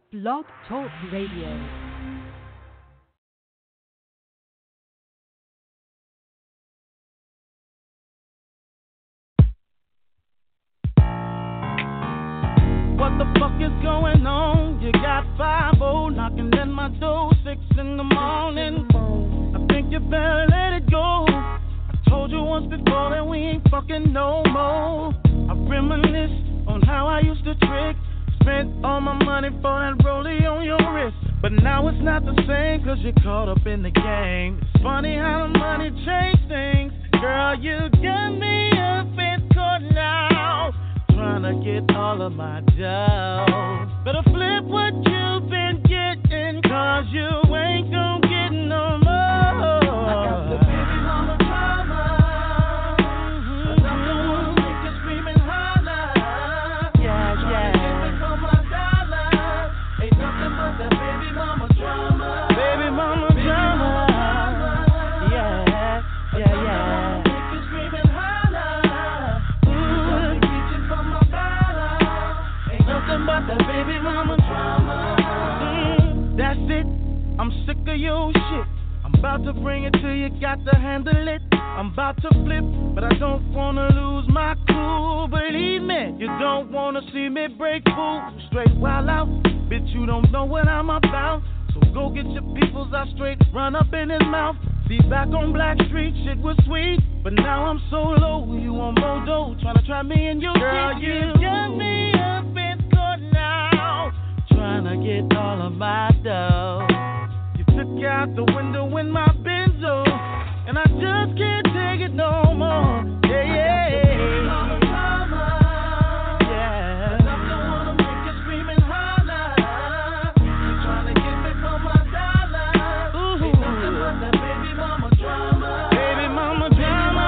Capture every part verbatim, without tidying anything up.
Blog Talk Radio. What the fuck is going on? You got five oh knocking at my door, six in the morning. I think you better let it go. I told you once before that we ain't fucking no more. I reminisce on how I used to trick. Spent all my money for that rollie on your wrist. But now it's not the same cause you're caught up in the game. It's funny how the money changed things. Girl, you got me up in court now, trying to get all of my dough. Better flip what you've been getting, cause you ain't gon' get no more. I got the baby mama drama, mm-hmm. Cause I'm the one who make you scream and holler. Yeah, yeah. Get me for my dollar. Ain't nothing but that baby mama drama. Baby mama drama. Yeah, yeah, yeah. Make you scream and holler. Ooh. Reaching for my dollar. Ain't nothing but that baby mama drama. Mm, that's it. I'm sick of your shit. I'm about to bring it to you, got to handle it. I'm about to flip, but I don't wanna lose my cool. Believe me, you don't wanna see me break fool. Straight wild out, bitch, you don't know what I'm about. So go get your peoples out straight, run up in his mouth. See back on Black Street, shit was sweet, but now I'm so low. You on Modo, tryna try me and your girl, shit. You got me up in court now, tryna get all of my dough. You took out the window in my Benzo, and I just can't take it no more. Yeah, yeah, yeah. Yeah. I'm the one to make you scream and holler. You tryna get me for my dollar. Ooh. Ain't nothing but that baby mama drama. Baby mama drama.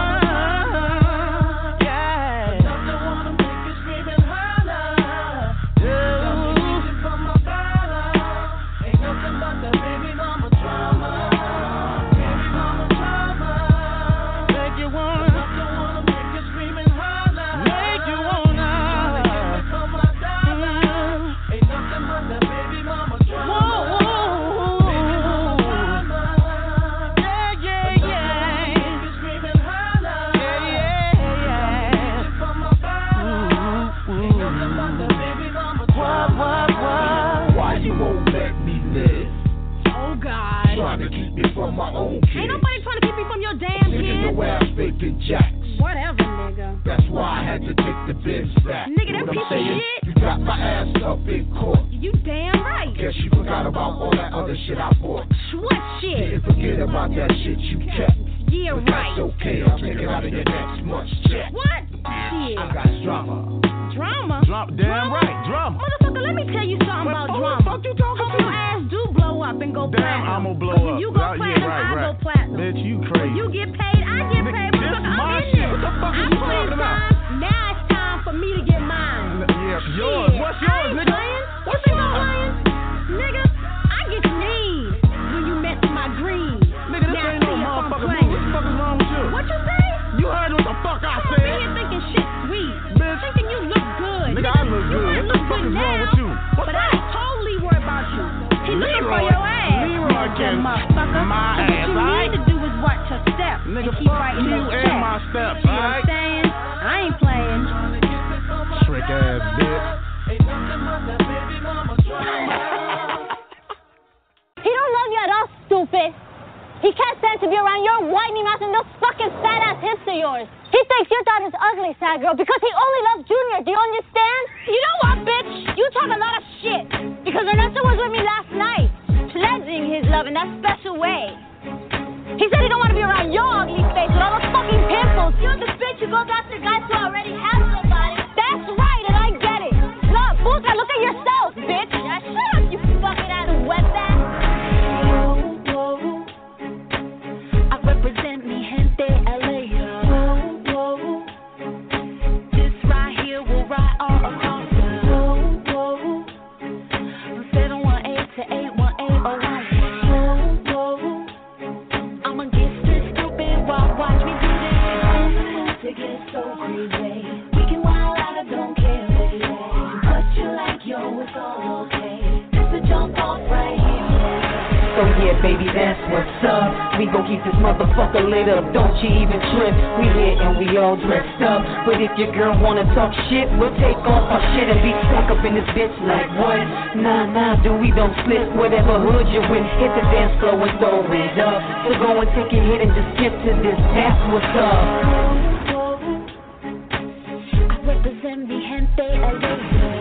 Yeah. I'm the one to make you scream and holler. Yeah. I'm reaching for my dollar. Ain't nothing but that baby mama drama. Baby mama drama. Make you wanna. I'm the one to make you scream and holler. Make you wanna. Tryna get me for my dollar. Ain't nothing but that baby mama drama. Baby mama drama. Yeah, yeah, yeah. Make you scream and holler. Yeah, yeah, yeah. Reaching for my dollar. Ain't nothing but that baby mama drama. What, what, what? Why you won't let me live? Oh God. Trying to keep me from my own kids. Ain't nobody trying to keep me from your damn Nigga, kids. your ass faking jacks. Whatever, nigga. That's why I had to take the biz back. Nigga, that What I'm piece of saying? shit. You got my ass up in court. You damn right. Guess you forgot about all that other shit I bought. What shit? Didn't forget about that shit you kept. Yeah, But right. that's okay, I'll take it out of your next month's check. What? Shit. I got drama. Drama? Drama, damn right, drama. Motherfucker, let me tell you something What- about who the drama. fuck you talking Hope to? your ass do blow up and go Damn, platinum. I'ma blow 'Cause when up. you go Yeah, platinum, yeah, right, I right. go platinum. Bitch, you When crazy. you get paid, I get Nigga, paid. this Motherfucker, my I'm in shit. there. What the fuck I are you put in talking about? time. Now it's time for me to get mine. Yeah, yours. Shit, What's I yours, ain't nigga? playing. What's You think I'm yours? lying? Nigga, I get sneezed when you mess with my green. Nigga, this Now ain't no see if I'm motherfucking playing. move. What the fuck is wrong with you? What you say? You heard what the fuck I Come said? in here thinking shit sweet. Bitch. Thinking you look good. Nigga, I look you good. might What the look fuck good is wrong now, with you? What's but I up? ain't totally worried about you. He looking for Leroy. your ass. Leroy Nigga, can motherfucker. my So ass, what you alright? need to do is watch your steps. Nigga, and keep fuck writing you those and checks. my steps, See what I'm alright? saying? I ain't playing. Trick ass bitch. He don't love you at all, stupid. He can't stand to be around your whiny mouth and those fucking fat ass hips of yours. He thinks your daughter's ugly, sad girl, because he only loves Junior. Do you understand? You know what, bitch? You talk a lot of shit. Because Ernesto was with me last night, pledging his love in that special way. He said he don't want to be around your ugly face with all those fucking pimples. You're the bitch who goes after guys who already have somebody. That's right, and I get it. Look, Buka, look at yourself, bitch. Yeah, shut up, you fucking out of wetback. I represent mi gente L A. This right here will ride all across the from seven one eight to eight one eight oh one. I'ma get this stupid while watch me do this. To get so crazy, we can wild out, I don't care, baby. But you like yo, it's all okay. baby, that's what's up. We gon' keep this motherfucker lit up, don't you even trip. We here and we all dressed up, but if your girl wanna talk shit, we'll take off our shit and be stuck up in this bitch like what? Nah, nah, dude, we don't slip. Whatever hood you in, hit the dance floor and throw it up. So go and take a hit and just skip to this, that's what's up. I represent the gente L A.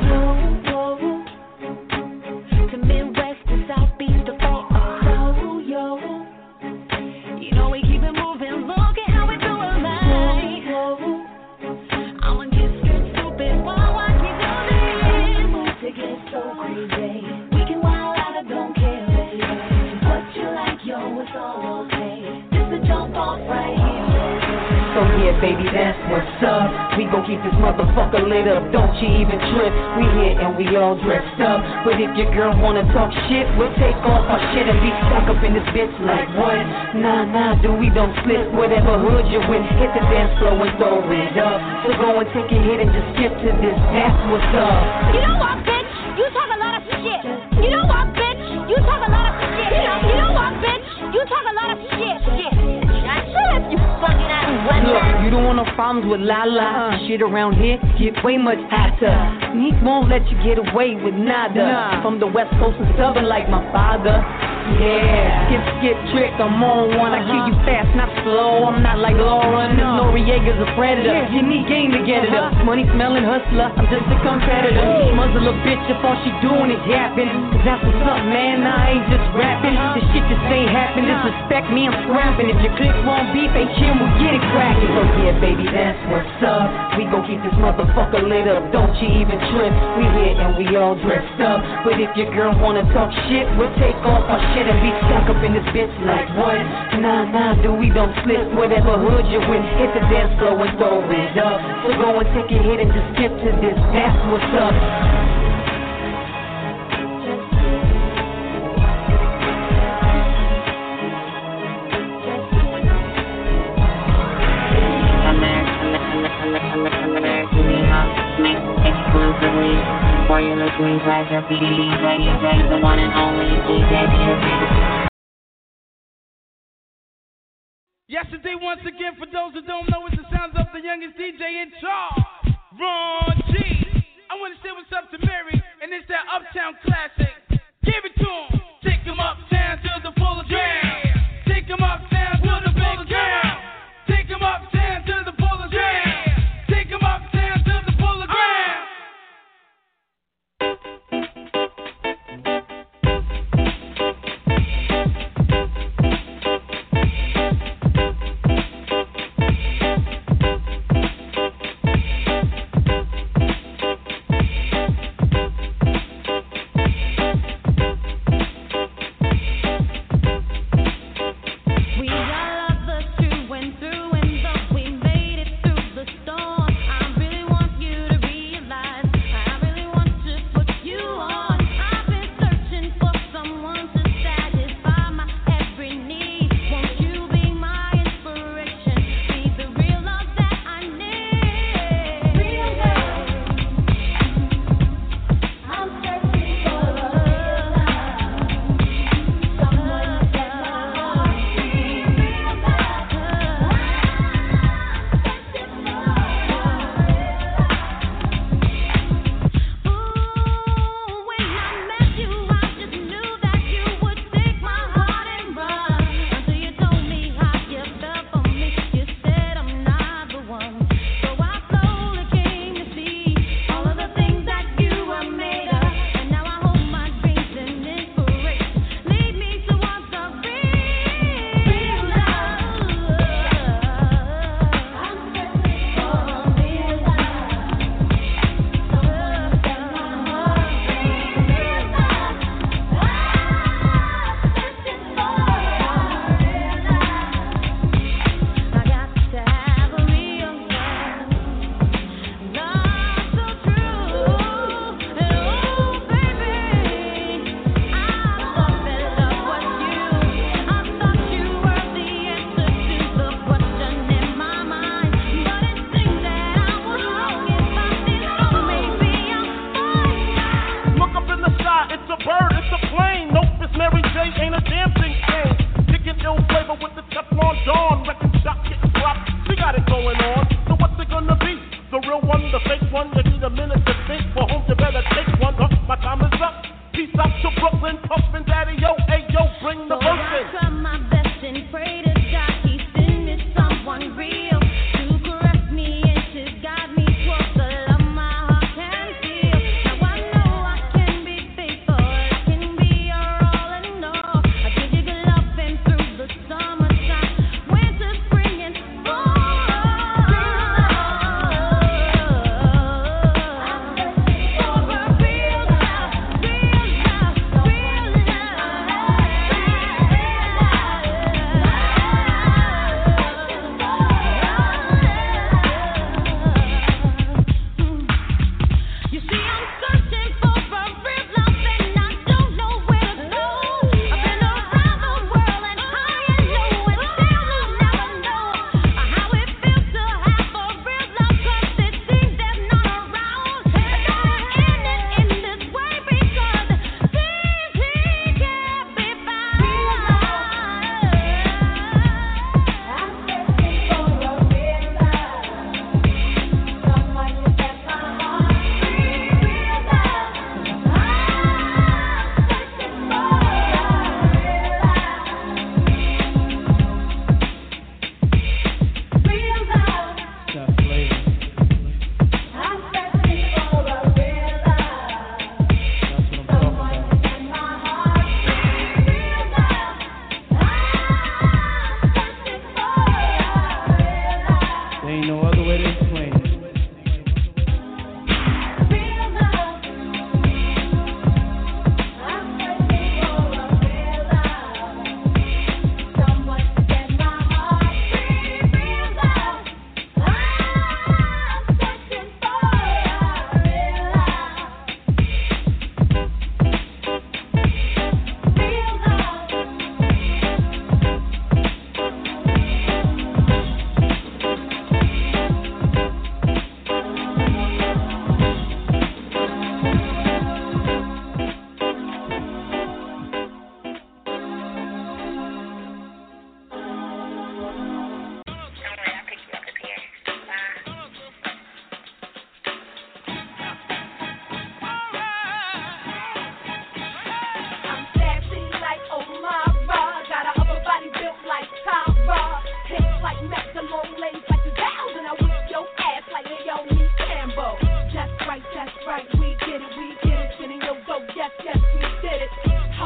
To Midwest to Southeast to fall. So, yo. You know we keep it moving, look at how we do it right. I'ma get straight stupid while watch me do this. Move to get so crazy. We can wild out, I don't care, baby. What you like, yo, it's all okay. Just a jump off right here. So yeah, baby, that's what's up. We gon' keep this motherfucker lit up, don't you even trip. We here and we all dressed up, but if your girl wanna talk shit, we'll take off our shit and be stuck up in this bitch like what? Nah, nah, dude, we don't slip. Whatever hood you in, hit the dance floor and throw it up. So go and take a hit and just skip to this, that's what's up. You know what, bitch? You talk a lot of shit. You know what, bitch? You talk a lot of shit. You know, you know what, bitch? You talk a lot of shit. Shit. Shut up, you fucking ass. Look, you don't want no problems with Lala. Shit around here get way much hotter. He won't let you get away with nada. Nah. From the West Coast and Southern like my father. Yeah, skip, skip, trick, I'm on one. I kill you fast, not slow. I'm not like Lauren. No. Noriega's a predator. Yeah. You need game to get it up. Money smelling hustler, I'm just a competitor. Hey. Muzzle a bitch if all she doing is yapping. Cause that's what's up, man. I ain't just rapping. This shit just ain't happen. Disrespect me, I'm scrapping. If your click won't beef, H M will get it cracking. So yeah, baby, that's what's up. We gon' keep this motherfucker lit up, don't you even trip. We here and we all dressed up, but if your girl wanna talk shit, we'll take off our shit and be stuck up in this bitch like what? Nah, nah, dude, we don't slip. Whatever hood you in, hit the dance floor and throw it up. So go and take a hit and just skip to this, that's what's up. Exclusively for your listening pleasure, P D D Radio, the one and only D J Music. Yesterday, once again, for those who don't know, it's the sounds of the youngest D J in charge, Ron G. I want to say what's up to Mary, and it's that Uptown classic. Give it to him. Take him uptown to the full jam. Take him uptown to the full jam. Take him uptown to the full jam. Take him uptown to the full jam.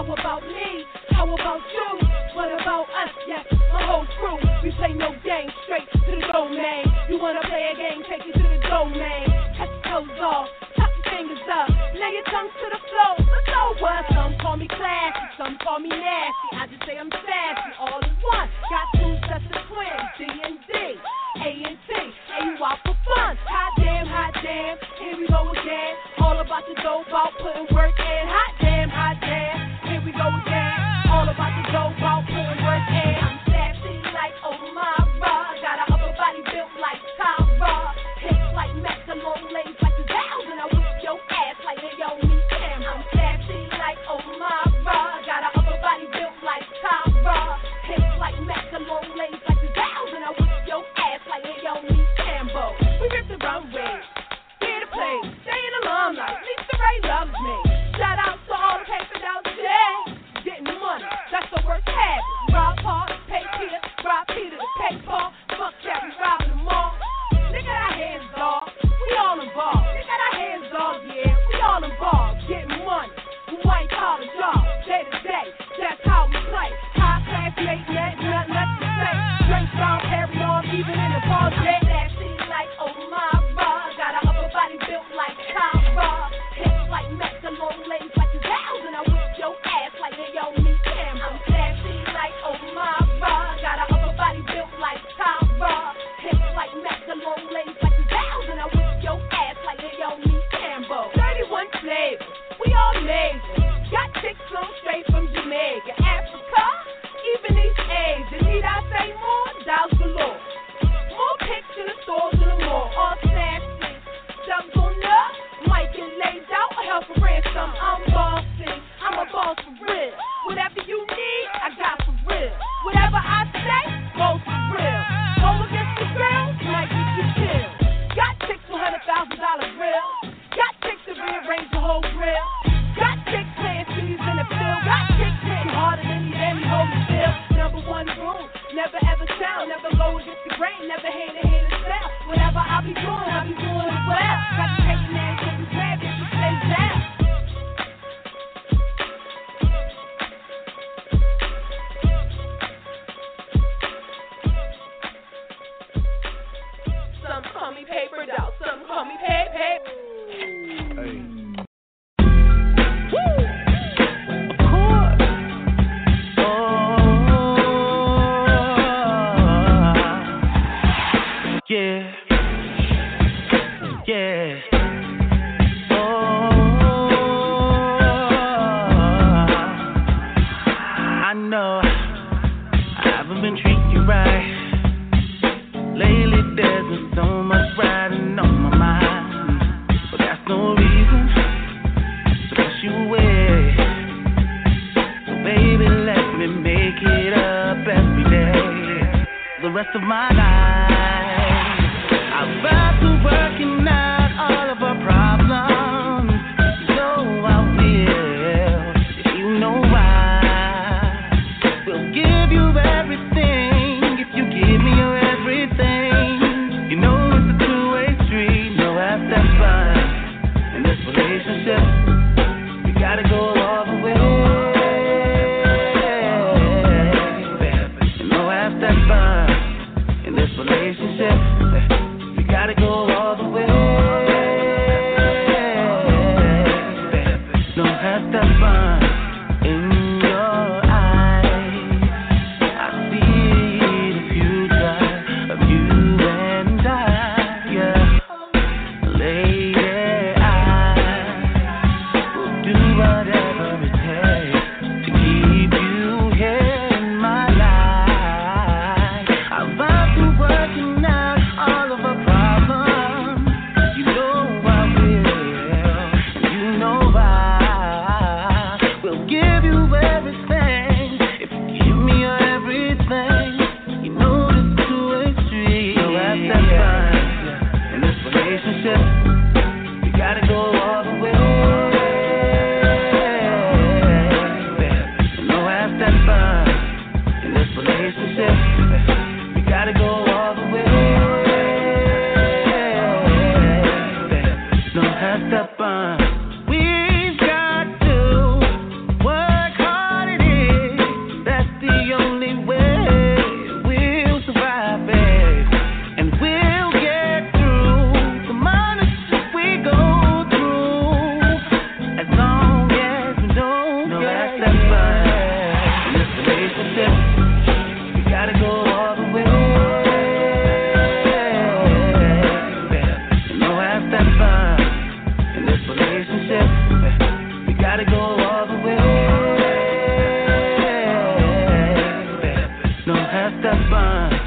How about me? How about you? What about us? Yes, my whole crew. We play no game, straight to the domain. You wanna play a game, take it to the domain. Cut your toes off, tuck your fingers up, lay your tongue to the floor. So so what? Some call me classy, some call me nasty. I just say I'm sassy, all in one. Got two sets of twins, D and D, A and T, and you out for fun. Hot damn, hot damn, here we go again. All about the dope, out putting work in. Hot damn, hot damn, here we go again. All about the dope, out putting work in. I'm sassy like Omara, got a upper body built like Tara. Hips like Macklemore, legs like the Vows, and I whip your ass like Naomi Sam. I'm sassy like Omara, got a upper body built like Tara. Hips like Macklemore, legs like the Vows, and I whip your ass like Naomi Sambo. We rip the runway, here to play, stay in the limelight. Lisa Ray loves me. Shout out to all the paper out there. Getting money, that's the worst habit. Rob Paul, pay Peter, rob Peter to pay Paul. Fuck that, we robbing them all. Look at our hands, dog. We all involved. Look at our hands, dog, yeah. We all involved. Getting money. We white collar job. Day to day. That's how we play. High class, mate, net, nothing left to say. Drink strong, carry on, even in the ball jet. That seems like Omara. Got a upper body built like Tara. Hips like Macklemore, legs like the Vows, and I whip your ass like Naomi Sam. I'm sassy like Omara. Got a upper body built like Tara. Hips like Macklemore, legs like the Vows, and I whip your ass like Naomi Sambo. thirty-one flavors, we all major. Got chicks flown straight from Jamaica, Africa, even East Asia. Need I say more? Dials galore. More pics in the stores in the mall. All sassy, subs on up. Mike and laid out, hell for ransom. I'm bossy, I'm a boss for real. Whatever you need, I got for real. Whatever I say, goes for real. Go against the grill, might get you killed. Got chicks with one hundred thousand dollar grills. Got chicks to rearrange the whole grill. Got chicks playing cities in the field. Got chicks hitting harder than these Emmy holding still. Number one rule, never ever sound. Never go against the grain, never hate a hate a sell. Whatever I be doing, I be doing it well. Got to take a man, get his grab, if he stays down. Some call me papered out, some call me pay, pay. Hey. Yeah, yeah. Oh, I know I haven't been treating you right. Lately there's been so much riding on my mind, but that's no reason to push you away. So baby, let me make it up every day, the rest of my life. I'll back to working out all of our problems. You know I will, if you know why. We'll give you everything if you give me your everything. You know it's a two-way street, no half that fun. In this relationship, we gotta go all the way. No half that fun. In this relationship, we gotta go all the way. No half that fun. In your eyes, I see the future of you and I. Yeah, lady, I will do whatever it takes to keep you here in my life. I'll love to working out all of our problems. You know I will, and you know I will give you everything if you give me your everything. You know this is two-way street. So have that fun in this relationship. We gotta go all the way. gotta go all the way. No half that fine.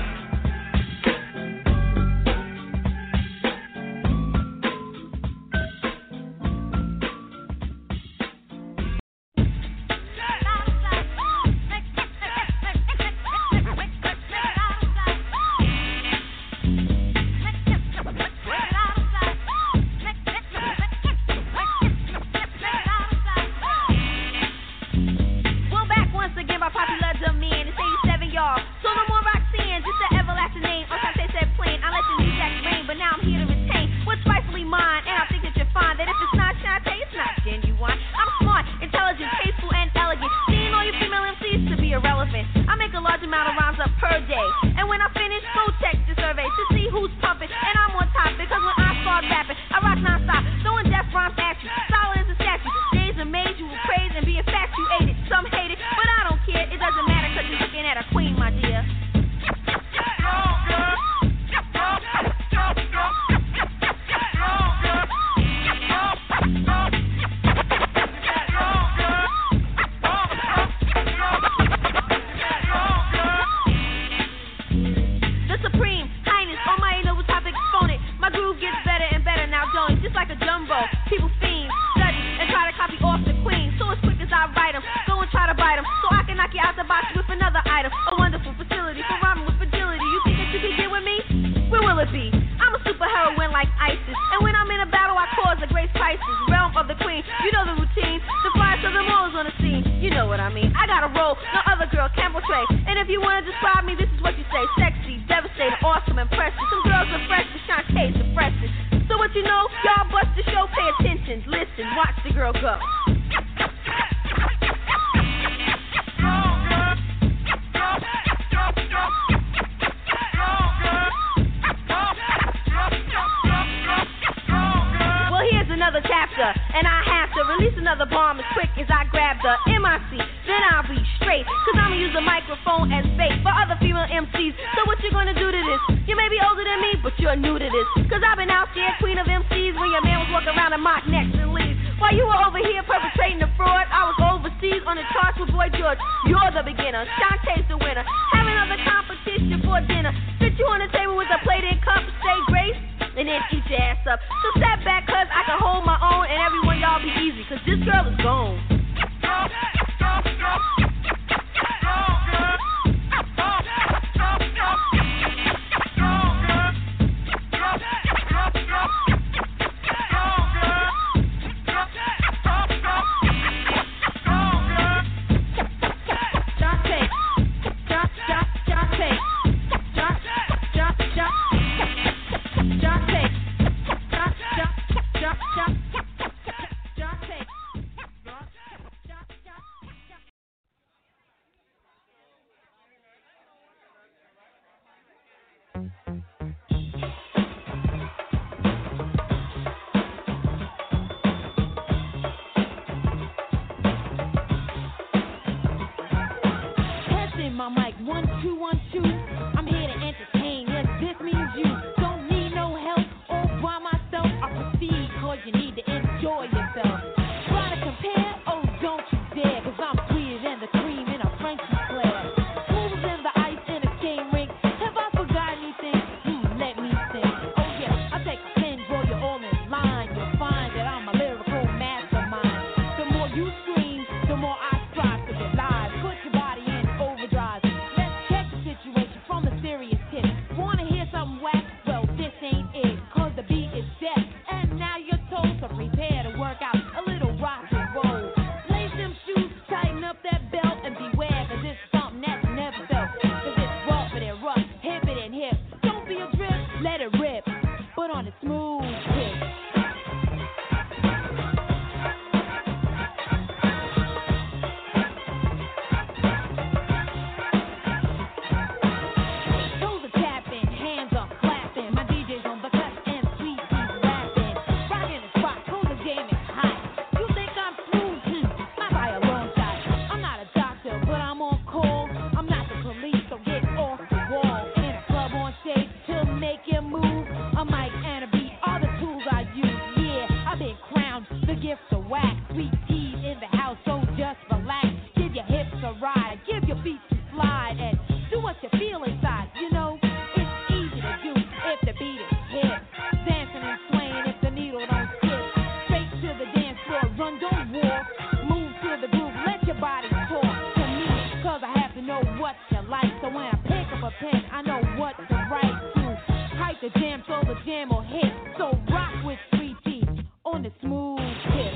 in the house, so just relax. Give your hips a ride, give your feet some slide, and do what you feel inside. You know, it's easy to do if the beat is hit. Dancing and swaying if the needle don't skip. Straight to the dance floor, run, don't walk. Move to the groove, let your body talk to me, cause I have to know what you like. So when I pick up a pen, I know what to write to. Hype the jam so the jam will hit. So rock with three T on the smooth tip.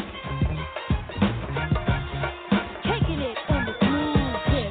Taking it on the smooth tip.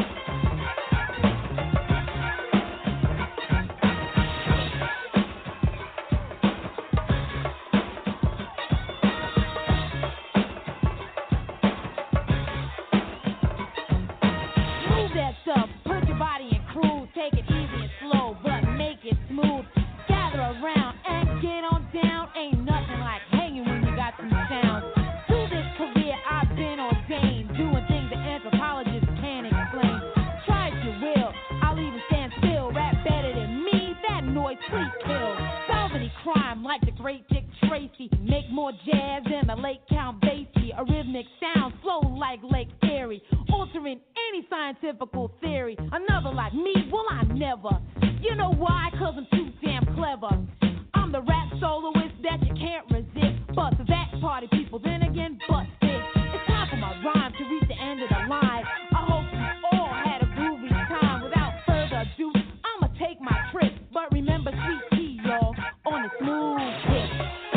Move that stuff, put your body in cruise. Take it easy and slow, but make it smooth. Gather around and get on down. Ain't nothing like hanging when you got some sound. To this career I've been ordained, doing things that anthropologists can't explain. Try as you will, I'll even stand still. Rap better than me, that noise please kill. Solve any crime like the great Dick Tracy. Make more jazz than the late Count Basie. A rhythmic sound flow like Lake Erie, altering any scientifical theory. Another like me, well I never. You know why? Cause I'm too damn clever. I'm the rap soloist that you can't resist. Bust that party people, then again bust this. It's time for my rhyme to reach the end of the line. I hope you all had a groovy time. Without further ado, I'ma take my trip. But remember Sweet Tea, y'all, on the smooth tip.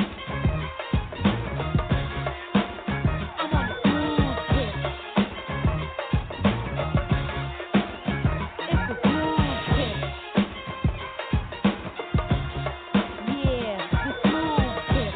I'm on the smooth tip. It's the smooth tip. Yeah, the smooth tip.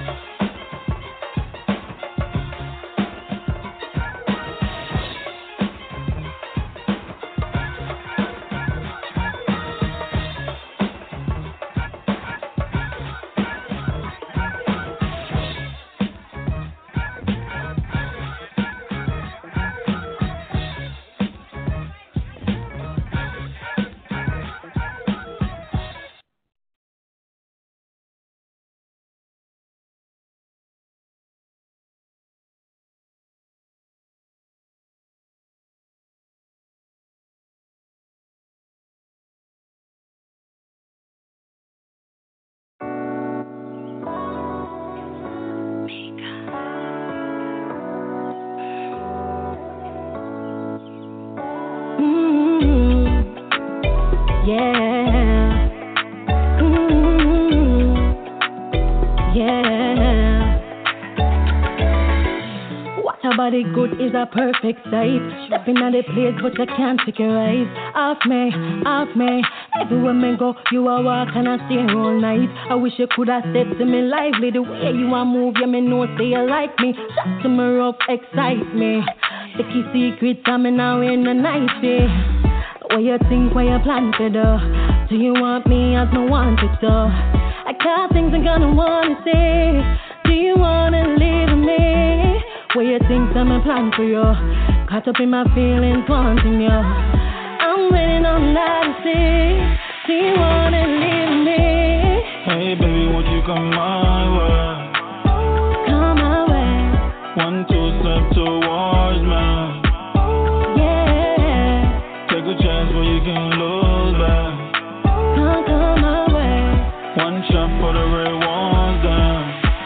Yeah. Ooh, yeah. What a body good is a perfect sight. Stepping on the place, but you can't take your eyes off me, off me. Everywhere me go, you a walk and I stay all night. I wish you could have said to me lively the way you a move. Yeah, me know say you like me. Talk to me rough, excite me. The key secrets I'm in now in the night, yeah. What you think, what you plan to do? Do you want me as no want it to? I got things I'm gonna wanna say. Do you wanna live with me? What you think I'm a plan for you? Caught up in my feelings, wanting you. I'm waiting on that to see. Do you wanna live with me? Hey baby, won't you come my way? Come my way. One, two, step towards me. Take a chance where you can lose back. Come, come my way. One shot for the red ones down.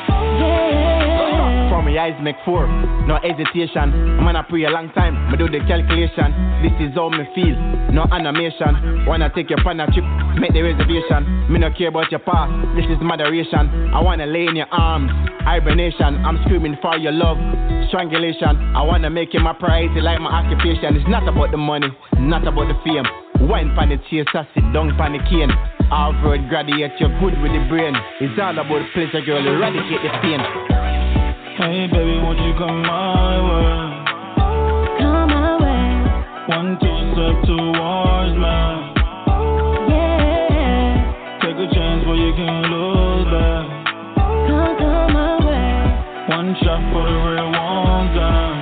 Yeah. For me eyes make four, no hesitation. Man I pray a long time, me do the calculation. This is how me feel, no animation. Wanna take you on a trip, make the reservation. Me no care about your past, this is moderation. I wanna lay in your arms, hibernation. I'm screaming for your love, strangulation. I wanna make you my priority like my occupation. It's not about the money, not about the fame. Wine pan the chase, I sit down pan the cane. Harvard graduate, you're good with the brain. It's all about the pleasure, girl, eradicate the pain. Hey baby, won't you come my way? Come my way. One, two, step towards me. Yeah. Take a chance where you can lose back. Come, come my way. One shot for the real ones down.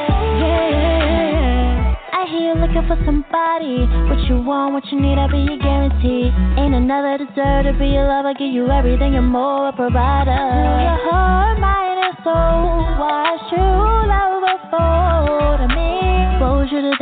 Yeah. I hear you looking for somebody. What you want, what you need, I'll be your guarantee. Ain't another deserve to be your lover. Give you everything, you're more a provider. Your heart, mind, and soul. Why should you love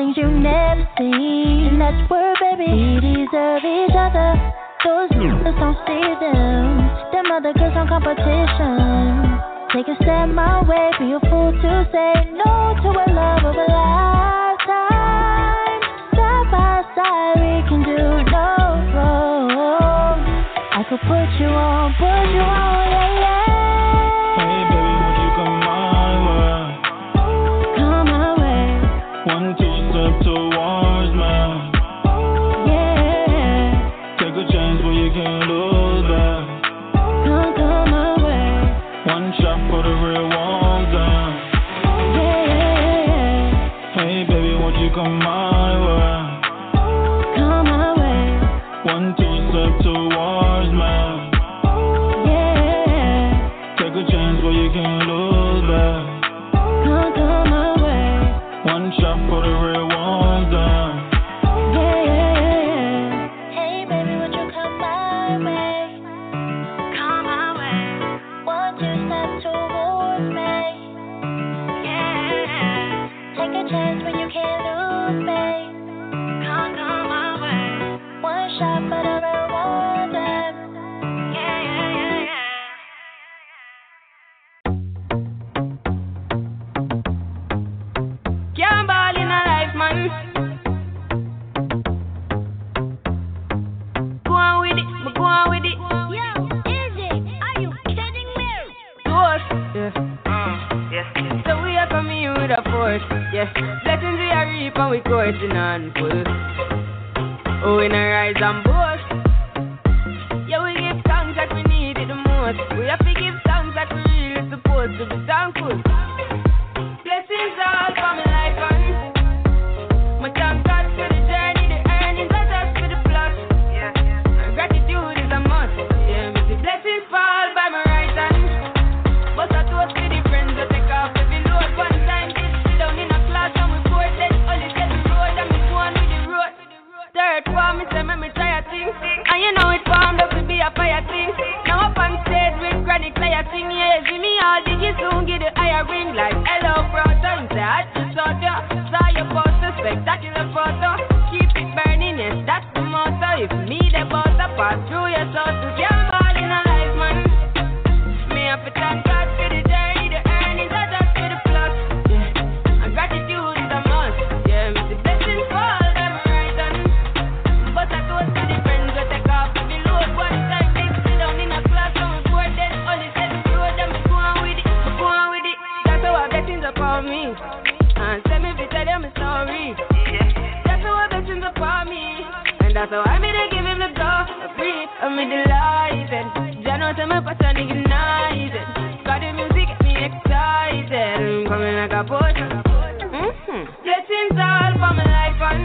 things you've never seen. Let's work, baby. We deserve each other. Those niggas don't see them. Them other girls on competition. Take a step my way, be a fool to say no to a love of a lifetime. Side by side, we can do no wrong. I could put you on, put you on, yeah, yeah. Hey, baby, won't you come my way? Come my way. One, two, step towards me. Yeah. Take a chance where you can't lose back. Come, come my way. One shot for the real ones down. Yeah, yeah, yeah. Hey, baby, won't you come my way? Come my way. One, two, step towards me. Yeah. Take a chance where you can't lose back. Come, come my way. One shot for the real ones down. Yeah, yeah, yeah. Hey, baby, would you come my way? Come my way. One, two, step towards me. Yeah. Take a chance when you can't lose me. Come, come my way. One shot for the real ones. Yeah, yeah, yeah, yeah. Can't ball in a life, man. Go on with it, but go on with it. Yo, Izzy, are you kidding me? Force, yes. Yes, yes. So we are coming in with a force, yes. Blessings we are reap and we coursing on full. Oh, we not rise and boast. Yeah, we give thanks that we need it the most. We have to give thanks that we really supposed to be thankful. Blessings all for my life and my thank God for the journey, the earnings, not just for the plot. Yeah, and gratitude is a must. Yeah, me see blessings fall by my right hand. But I toast to the friends that take off every load. One time did sit down in a class and we poured that only set the road and me go on with the road. Third form, me say, me try a thing. And you know it formed up to be a fire thing. Now up on stage with chronic player sing. Yeah, see me all did you soon get the higher ring. Like, hello, brother. And say, I just saw you. Saw your poster, spectacular photo. Keep it burning, yes, that's the motto. If me the boss, I pass through your soul. To can't ball in a life, man. Me have to thank God for the journey, the earnings, not just for the plot. Yeah, and gratitude is a must. Yeah, me see blessings fall by my right hand. But I toast to the friends that take off every load. One time they sit down in a class and we pour that only set the road and we go on with it, we go on with it. That's how our blessings upon me. And send me to tell them a story. That's how our blessings upon me. And that's how I made to give him the go. Free, I'm delighted. Jano tell my passion ignited. Got the music get me excited. I'm coming like a potion. Mm-hmm. Blessings all for my life and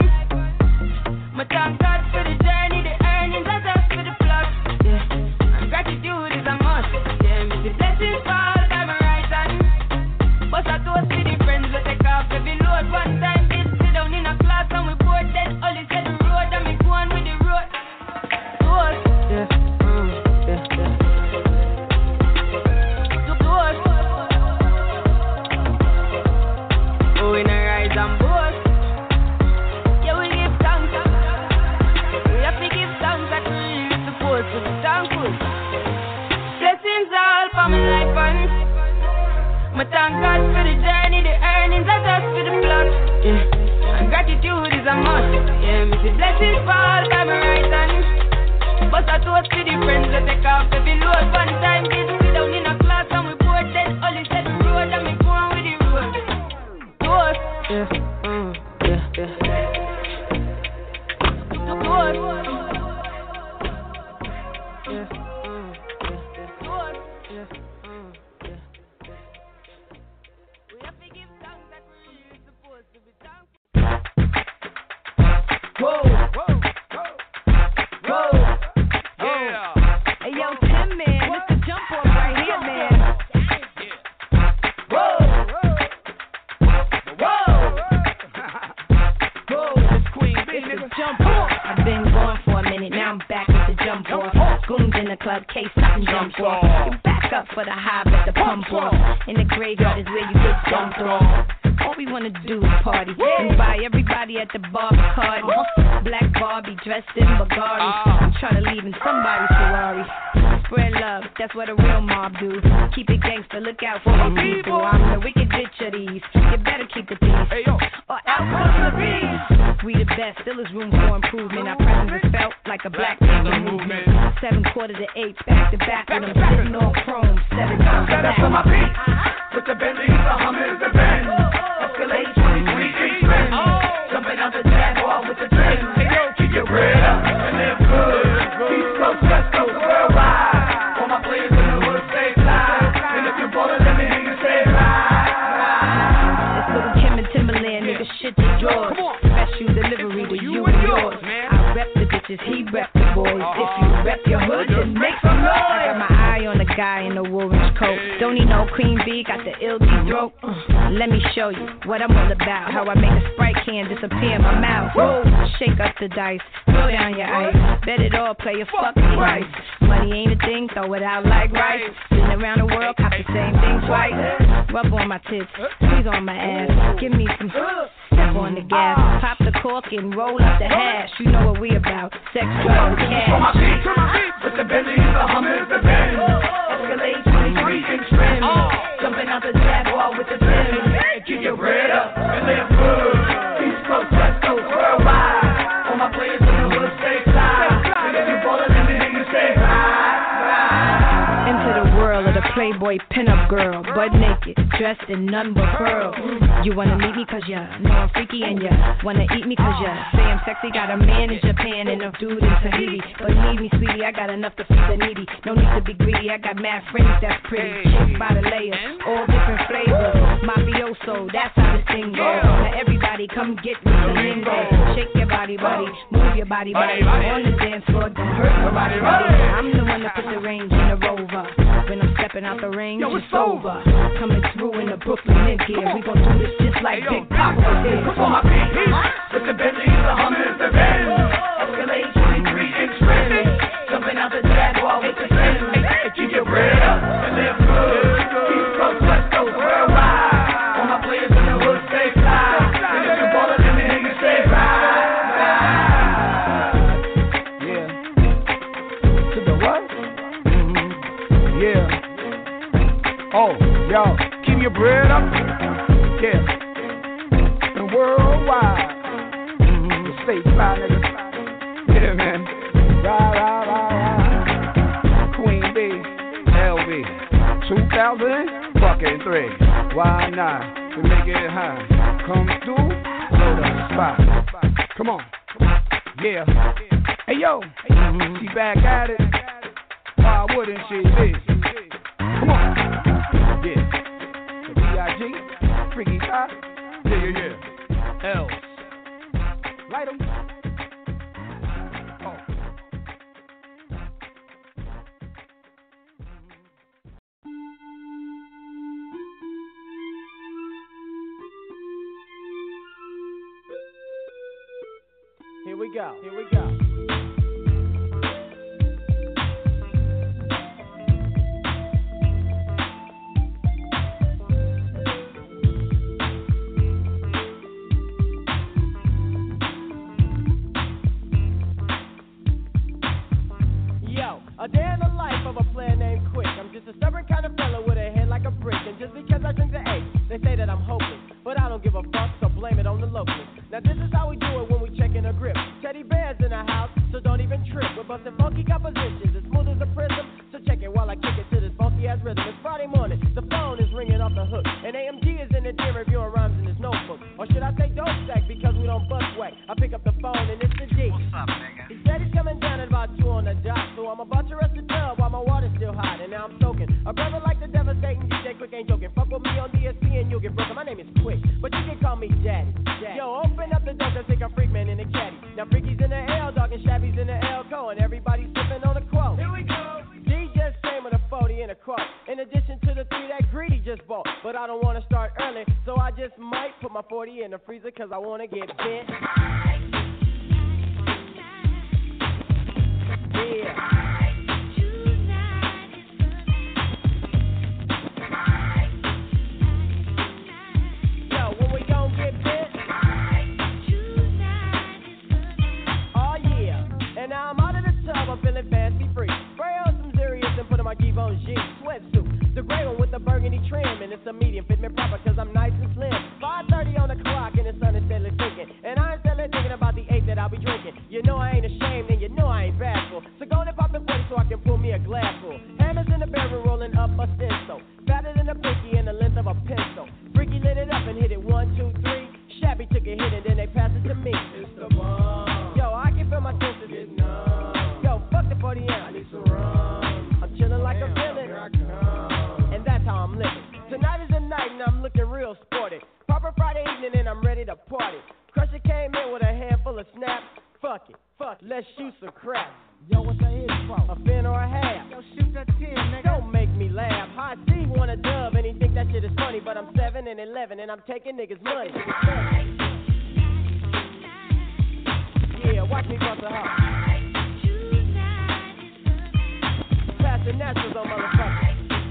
my thank God for the journey, the earnings, not just for the plot. Yeah, and gratitude is a must. Yeah, me see blessings fall by my right hand. But I toast to the friends that take off every load. One time did sit down in a class and we poured that only set the road and we go on with the road. Toast, yeah, mm, yeah, yeah. Toast. Oh, we not rise and boast. Yeah, we give thanks. We have to give thanks that we really supposed to be thankful. Blessings all for my life and my thank God for the journey, the earnings, not just for the plot. Yeah, and gratitude is a must. Yeah, me see blessings fall by my right hand. But I toast to the friends that take off every load. One time did sit down in a class and we poured that only set the road and we go on with the road. Toast, yeah, mm, yeah, yeah. Toast, yeah, mm, yeah, yeah. Toast, yeah, mm, yeah. We have to give thanks that we really supposed to be thankful. Whoa, whoa, whoa, yeah. Hey yo, Tim, man, it's the jump off right here, man. Whoa, whoa, whoa, it's Queen B, nigga. Jump off. I've been going for a minute, now I'm back with the jump off. Goons in the club, case something jump off. You back up for the high, but the pump off. In the graveyard is where you get dumped off. All we we wanna do is party and buy everybody at the bar Bacardi. Black Barbie dressed in Bulgari. I'm trying to leave in somebody's Ferrari. Spread love, that's what a real mob do. Keep it gangster, look out for the people. I'm the wicked bitch of these. You better keep the peace, or out for the beast. We the best, still is room for improvement. Our presence is felt like a black people movement. Seven quarter to eight, back to back with them sitting on chrome. Seven times back. To my beat, with the Bentleys, the Hummers, the Benz, Escalade twenty-three inch rims, jumping out the Jaguar with the Benz. Keep your bread up and live good. East Coast, West Coast, worldwide. All my players in the hood stay fly. And if you're bored, let me hear you say ride. It's little Kim and Timberland, nigga, shit to George. Special delivery to you and yours. I rep the bitches, he rep the boys. If you rep your hood, then make some noise. I got my eye on the guy in the orange coat. Don't need no queen bee, got the L D throat. Uh, let me show you what I'm all about. How I make a Sprite can disappear in my mouth. Whoa, shake up the dice, throw down your ice. Bet it all, play a fucking price. Money ain't a thing, throw it out like rice. Sitting around the world, cop the same thing twice. Rub on my tits, squeeze on my ass. Give me some, step on the gas. Pop the cork and roll up the hash. You know what we about, sex, drugs, and cash. On my feet, with the Bentleys, the Hummers, the Benz, Escalade twenty-three inch rims, jumping out the Jaguar with the Benz. Keep your bread up and live good. East Coast, West Coast, worldwide. All my players in the hood stay fly. And if you ballin', let me hear you say ride, ride. Into the world of the Playboy pinup girl, butt naked, dressed in none but pearl. You wanna meet me cause ya know I'm freaky and ya wanna eat me cause ya say I'm sexy. Got a man in Japan and a dude in Tahiti. Believe me, sweetie, I got enough to feed the needy. No need to be greedy, I got mad friends that's pretty. Chicks by the layers, all different flavors. Mafioso, that's how this thing goes. Now everybody come get me the lingo. Shake your body, body, move your body, body. On the dance floor, don't hurt nobody, body. I'm the one that put the range in the Rover. When I'm stepping out the range, yo, it's over. Coming through in the Brooklyn mid gear. We gon' do this just like hey, Big Papa did. On my feet, with the Bentleys, the Hummers, the Benz, Escalade twenty-three inch rims, jumping out the Jaguar with the Benz. Keep your bread up and live good. East Coast, West Coast, worldwide. All my players in the hood stay fly. And if you ballin', let me hear you say ride, ride. Yeah. To the what? Mm-hmm. Yeah. Oh, yo, keep your bread up. Yeah. And worldwide. Mm-hmm. Stay fly, nigga. Yeah, man. Ride, ride, ride, ride. Queen B, L B, two thousand fucking three. Why not? We make it high. Come through, load up the spot. Come on. Yeah. Hey, yo. Mm-hmm. She back at it. Why wouldn't she be? Come on. Yeah. The B I G, Freaky Top. Yeah, yeah, yeah. L. Light 'em. Oh. Here we go. Here we go. A day in the life of a player named Quick. I'm just a stubborn kind of fella with a head like a brick. And just because I drink the A, they say that I'm hopeless. But I don't give a fuck, so blame it on the locals. Now this is how we do it when we check in a grip. Teddy bears in the house, so don't even trip. We're busting funky compositions, as smooth as a prism. So check it while I kick it to this funky ass rhythm. It's Friday morning, the phone is ringing off the hook. And A M G is in the den reviewing rhymes in his notebook. Or should I say dope stack because we don't bust whack. I pick up the phone and it's the G. What's up, nigga? He said he's coming down at about two on the dot. So I'm about to rest the tub while my water's still hot. And now I'm soaking. A brother like the devastating D J Quick ain't joking. Fuck with me on D S P and you'll get broken. My name is Quick, but you can call me Daddy. Daddy. Yo, open up the door, cause think I'm Freakman in the caddy. Now Freaky's in the L, dog, and Shabby's in the L, co, and everybody's sipping on a quote. Here we go. D just came with a forty and a quote. In addition to the three that Greedy just bought. But I don't want to start early, so I just might put my forty in the freezer, cause I want to get bent. Yeah. Yo, when we gon' ready to party. Crusher came in with a handful of snaps. Fuck it, fuck it, let's shoot some crap. Yo, what's that hit for? A fin or a half? Yo, shoot that ten, nigga. Don't make me laugh. High C want a dub and he think that shit is funny, but I'm seven and eleven and I'm taking niggas' money. Yeah, watch me bust a hop. Pass the naturals on motherfuckers.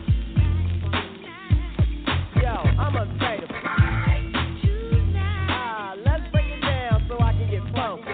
Yo, I'm unfadable. Ah, let's break it down so I can get funky.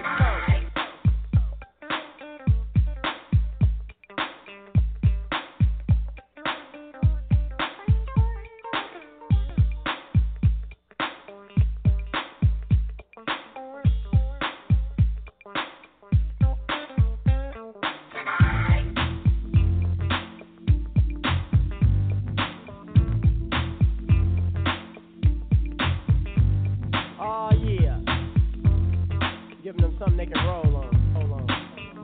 Something they can roll on. Hold on.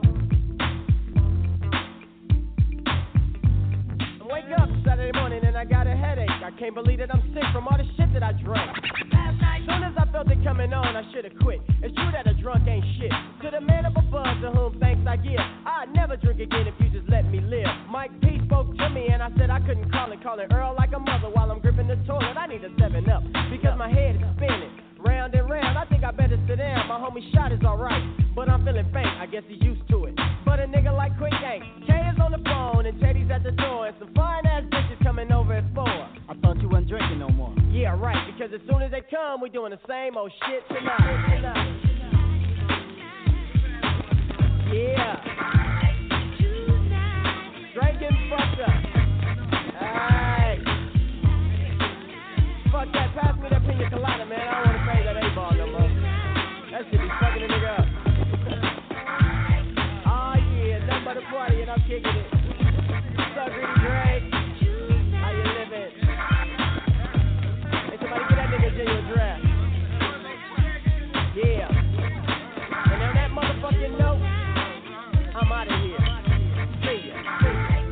I wake up Saturday morning and I got a headache. I can't believe that I'm sick from all the shit that I drank. Last night, soon as I felt it coming on, I should have quit. It's true that a drunk ain't shit. To the man of above, to whom thanks I give, I'd never drink again if you just let me live. Mike P spoke to me and I said I couldn't call it. Call it Earl like a mother while I'm gripping the toilet. I need a seven up because my head is spinning. Round and round, I think I better sit down. My homie shot is alright, but I'm feeling faint. I guess he's used to it. But a nigga like Quick ain't. K is on the phone and Teddy's at the door, and some fine ass bitches coming over at four. I thought you wasn't drinking no more. Yeah, right. Because as soon as they come, we doing the same old shit tonight. tonight. Yeah. Drinking fucked up. Hey. Fuck that. Pass me that pina colada, man. I don't want to pay that A-ball no more. That shit be fucking a nigga up. Oh yeah, nothing but a party and I'm kicking it. What's up, Greedy Drake? How you living? Hey, somebody get that nigga genuine draft. Yeah. And on that motherfucking note, I'm out of here. See ya. See ya.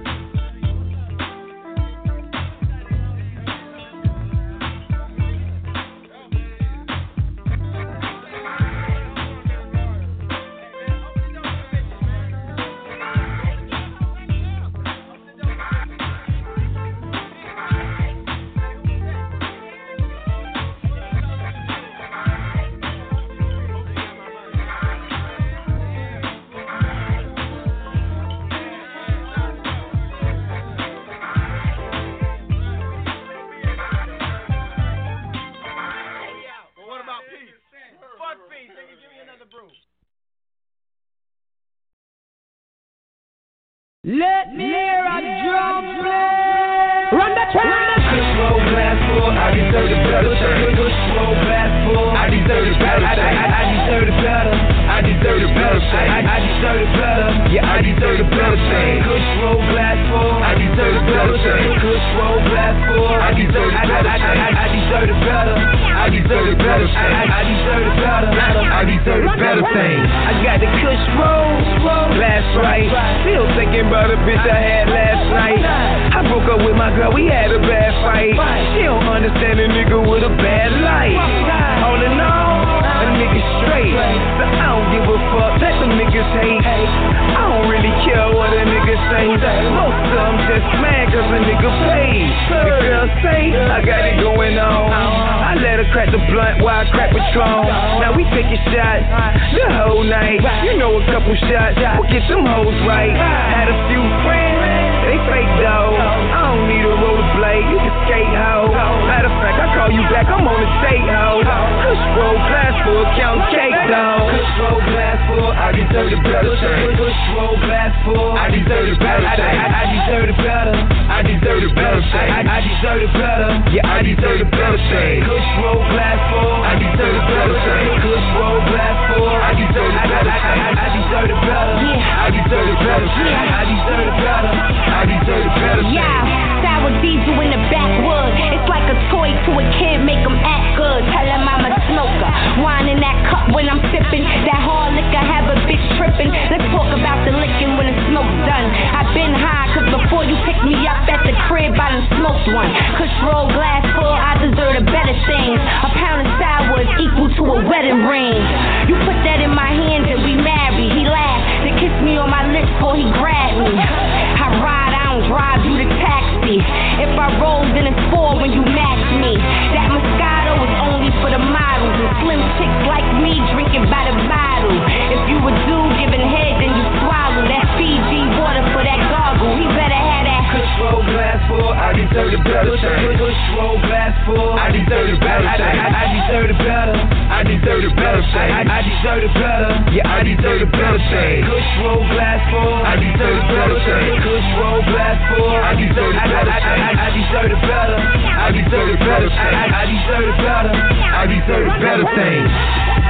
Let me hear a drum play. Run the track. Push roll blast full. I deserve the better. Push roll blast full. I deserve the better. I, I, I deserve the better. I deserve the better. I, I deserve the better. Yeah, I deserve the better. Push roll blast full. I deserve the better. Push roll blast full. I deserve the better. I, I, I deserve the better. I deserve the better. I, I deserve the better. I deserve the better thing. I got the Kush roll. Blast right. Still thinking about the bitch I had last night. I broke up with my girl, we had a bad fight. She don't understand a nigga with a bad life. All in all, a nigga straight. So I don't give a fuck, let them niggas hate. I don't really care what a nigga say. Most of them just mad cause a nigga paid. The girl say, I got it going on. I let her crack the blunt while I crack Patron. Now we taking shots the whole night. You know a couple shots will get them hoes right. Had a few friends, they fake though. I don't need a rollerblade, you can skate hoe. Matter of fact, I call you back, I'm on the state hoe. Kush roll glass full, count cake though. Kush roll glass full, I deserve the better. Kush roll glass full, I deserve the better. I, I, I deserve the better. I deserve the better. I, I deserve the better. Yeah, I deserve the better. Kush roll glass full, I deserve the better. Kush roll glass full, I deserve the better. I, I, I deserve the better. I deserve the better. I deserve the better. I deserve the better. Yeah, sour diesel in the backwoods. It's like a toy to a kid, make him act good. Tell him I'm a smoker. Wine in that cup when I'm sipping. That hard liquor have a bitch tripping. Let's talk about the licking when the smoke's done. I've been high, cause before you pick me up at the crib, I done smoked one. Kush roll glass full, I deserve the better things. A pound of sour I rolled in a four when you matched me. That Moscato was only for the models and slim chicks like me drinking by the bottle. If you a dude giving head, then you swallow that Fiji water for that gargle. He better have that. Kush roll glass full, I deserve the better thing. Kush roll glass full, I deserve the better thing. I deserve the better, I deserve the better thing. I deserve the better, yeah, I deserve the better thing. Kush roll glass full, I deserve the better thing. Kush roll glass full, I deserve the better thing. I deserve the better, I deserve the better thing. I deserve the better, I deserve the better thing.